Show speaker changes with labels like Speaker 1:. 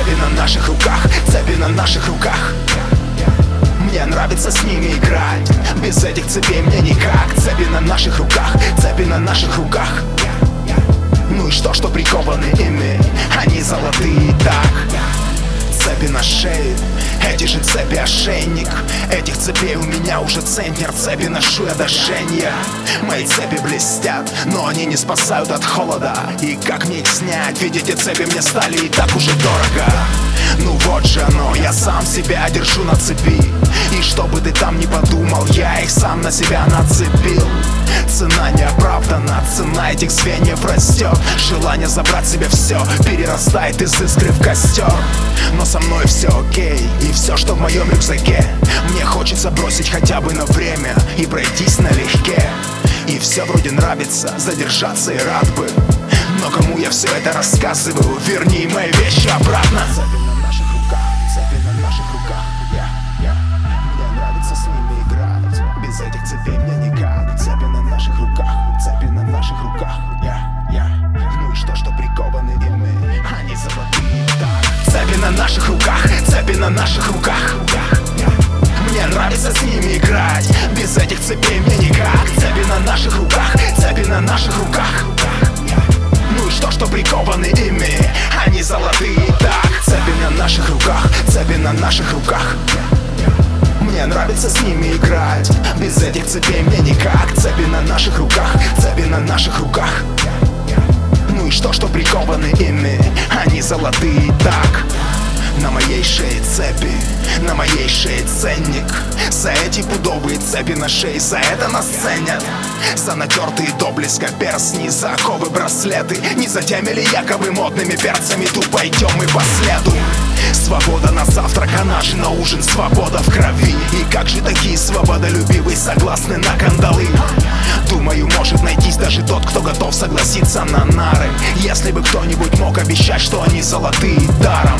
Speaker 1: Цепи на наших руках, цепи на наших руках. Мне нравится с ними играть, без этих цепей мне никак. Цепи на наших руках, цепи на наших руках. Ну и что прикованы ими, они золотые, так. Цепи на шее, эти же цепи ошейник. Этих цепей у меня уже центнер, цепи ношу я до жжения. Мои цепи блестят, но они не спасают от холода. И как мне их снять, ведь эти цепи мне стали и так уже дорого. Ну вот же оно, я сам себя держу на цепи. И что бы ты там ни подумал, я их сам на себя нацепил. Цена не оправдана, цена этих звеньев растет. Желание забрать себе все перерастает из искры в костер. Но со мной все окей, и все, что в моем рюкзаке, мне хочется бросить хотя бы на время и пройтись налегке. И все вроде нравится, задержаться и рад бы. Но кому я все это рассказываю, верни мои вещи обратно. Цепи на наших руках, цепи на наших руках. Мне нравится с ними играть, без этих цепей мне никак. Цепи на наших руках, цепи на наших руках. Ну и что прикованы ими, они золотые, так. Цепи на наших руках, цепи на наших руках. Мне нравится с ними играть, без этих цепей мне никак. Цепи на наших руках, цепи на наших руках. Ну и что прикованы ими, они золотые, так. Цепи на наших руках, цепи на наших руках. Мне нравится с ними играть, без этих цепей мне никак. Цепи на наших руках, цепи на наших руках. Ну и что прикованы ими, они золотые, так. На моей шее цепи, на моей шее ценник. За эти пудовые цепи на шее, за это нас ценят. За натертые до блеска перстни, за оковы браслеты. Не за теми ли якобы модными перцами, тупо идем мы по следу. Свобода на завтрак, она же на ужин, свобода в крови. И как же такие свободолюбивые согласны на кандалы? Думаю, может найтись даже тот, кто готов согласиться на нары. Если бы кто-нибудь мог обещать, что они золотые даром.